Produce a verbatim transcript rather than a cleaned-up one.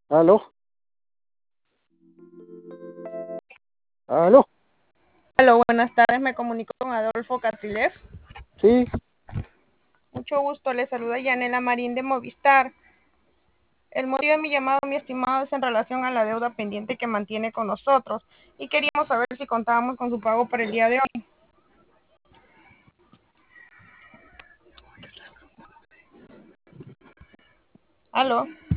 ¿Aló? ¿Aló? Hola, buenas tardes, me comunico con Adolfo Catrilev. Sí, Mucho gusto, le saluda Yanela Marín de Movistar. El motivo de mi llamado, mi estimado, es en relación a la deuda pendiente que mantiene con nosotros y queríamos saber si contábamos con su pago para el día de hoy. ¿Aló?